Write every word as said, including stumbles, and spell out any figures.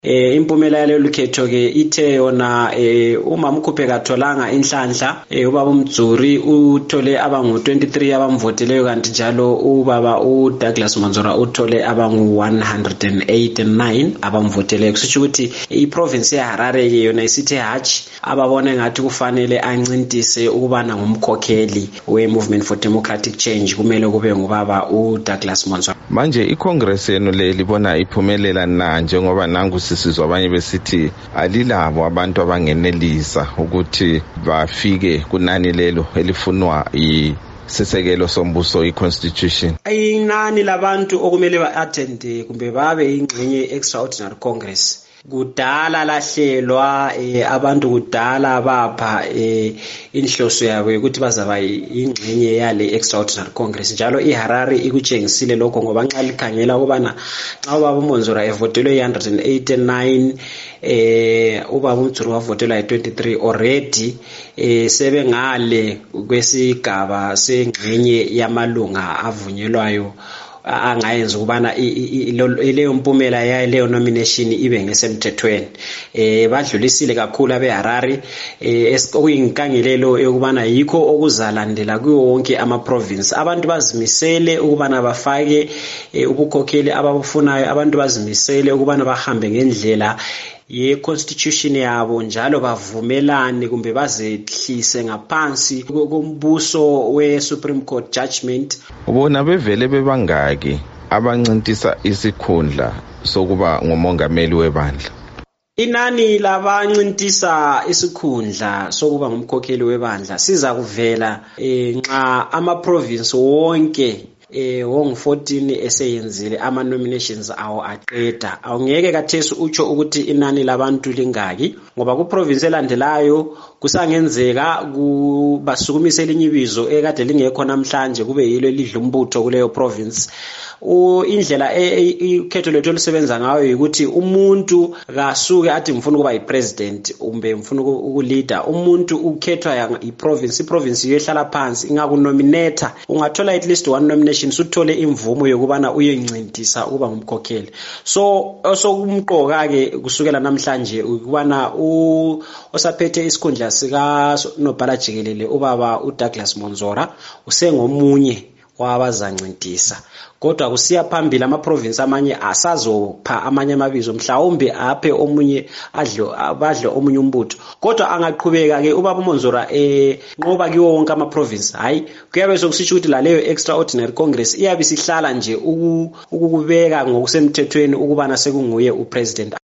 Eh impumela yalolu khetho ke ithe yona eh uma mkhuphe katholanga inhlanhla eh ubaba uMdzuri uthole abangu twenty-three abamvoteleyo kanti njalo ubaba uDouglas Monzora uthole abangu one hundred eighty-nine abamvoteleyo kusho ukuthi iprovince yaHarare ke yona isithe hatch ababone ngathi kufanele ancintise ukubana ngumkhokheli we-Movement for Democratic Change kumele kube ngubaba uDouglas Monzora. Manje iCongress yenu le libona iphumelela na njengoba nangu sisizwa abanye besithi alilabo abantu abangenelisa ukuthi bafike kunani lelo elifunwa i sisekelo sombuso iconstitution? Ayinani labantu okumele ba-attend kumbe babe ingxenye extraordinary congress kudala lahlelwa eh, abantu kudala bapha eh, inhloso yabo ukuthi bazaba ingxenye yale extraordinary congress njalo iHarare ikutshengisile lokho ngoba nxa likhangela ukubana xa ubaba uMonzora evotelwe one hundred eighty-nine eh ubaba uMdzuri wavotelwa twenty-three already eh sebengale kwesigaba sengxenye yamalunga avunyelwayo angayenza ukubana leyo mpumela ya leyo nomination ibe ngesemthethweni. Eh badlulisile kakhulu abeHarare eh okuyinkangelelo ekubana yikho okuzalandela kuwo wonke ama province. Abantu bazimisele ukubana bafake ubukhokheli ababufunayo, abantu bazimisele ukubana bahambe ngendlela ye constitution yabo njalo bavumelane kumbe bazehlise ngaphansi kombuso we Supreme Court judgment. Ubona bevele bebangaki abancintisa isikhundla sokuba ngumongameli webandla? Inani labancintisa isikhundla sokuba ngumkhokheli webandla siza kuvela nxa ama province wonke eh wong fourteen eseyenzile ama nominations awo aqeda. Awungeke kathesi utsho ukuthi inani labantu lingaki ngoba ku province elandelayo kusangenzeka kubasukumise elinyibizo ekade lingekho namhlanje kube yilo lidla umbutho kuleyo province. U indlela ikhetho lethu lisebenza ngayo ukuthi umuntu kasuke athi ngifuna ukuba yipresident umbe ngifuna ukuleader. Umuntu ukhethwa iprovince, iprovince iyehlala phansi ingakunominate, ungathola at least one nomination suthole imvumo yokubana uyencintisa ukuba ngumkhokheli. So osokumqoka ke kusukela namhlanje ukubana u osaphethe isikhundla sika nobhala jikelele ubaba uDouglas Monzora usengomunye wabazancintisa. Kodwa kusiya phambili ama province amanye asazopha amanye amabizo mhlawumbe aphe omunye adlo abadle omunye umbutho. Kodwa angaqhubeka ke ubaba uMonzora eh nqoba kiwo wonke ama province. Hayi kuyabe sokusitsho ukuthi la leyo extraordinary congress iyabe sihlala nje ukubeka ngokusemthethweni ukubana sekunguye upresident.